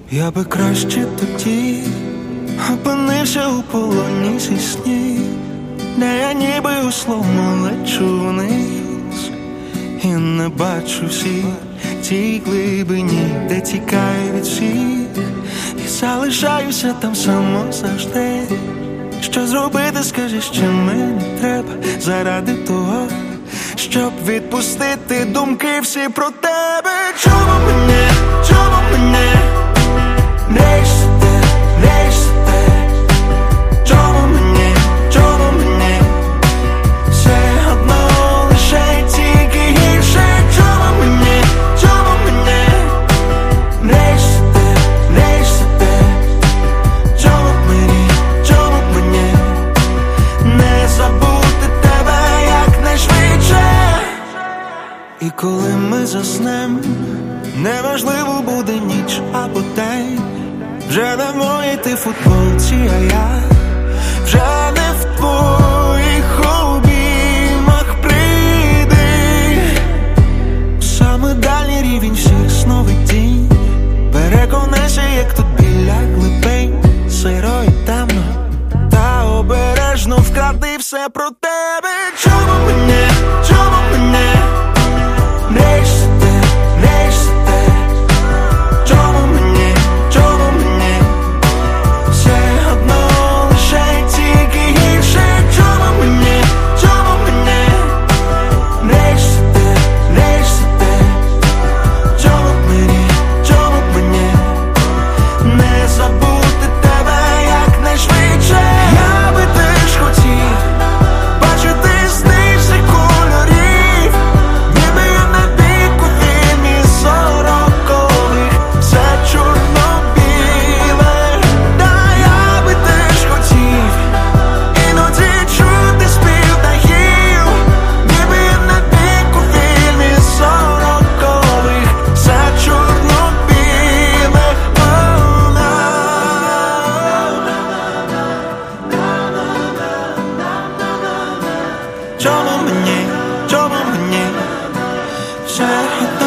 Я би краще тоді опинився у полоні зі снів, де я ніби у слому лечу вниз і не бачу всіх тій глибині, де тікаю від всіх і залишаюся там само завжди. Що зробити, скажи, що мені треба заради того, щоб відпустити думки всі про тебе. Чому мені не йсти, чому мені все одно лише тільки гірше. Чому мені не йсти, чому мені не забути тебе якнайшвидше. І коли ми заснем, неважливо буде ніч або день, вже не в моїй ти футболці, а я вже не в твоїх обіймах. Прийди в саме дальній рівень всіх сновидінь, переконайся, як тут біля глибинь сиро і темно, та обережно вкради все про тебе. Чому мені не йсти, чому мені все одно лише тільки гірше. Чому мені не йсти, чому мені не забути тебе якнайшвидше. Я би теж хотів бачити сни всіх кольорів, ніби я на піку фільмі сорокових, все чорно-біле. Та я би теж хотів іноді чути спів птахів, ніби я на піку фільмі сорокових, все чорно-біле. Чому мені все одно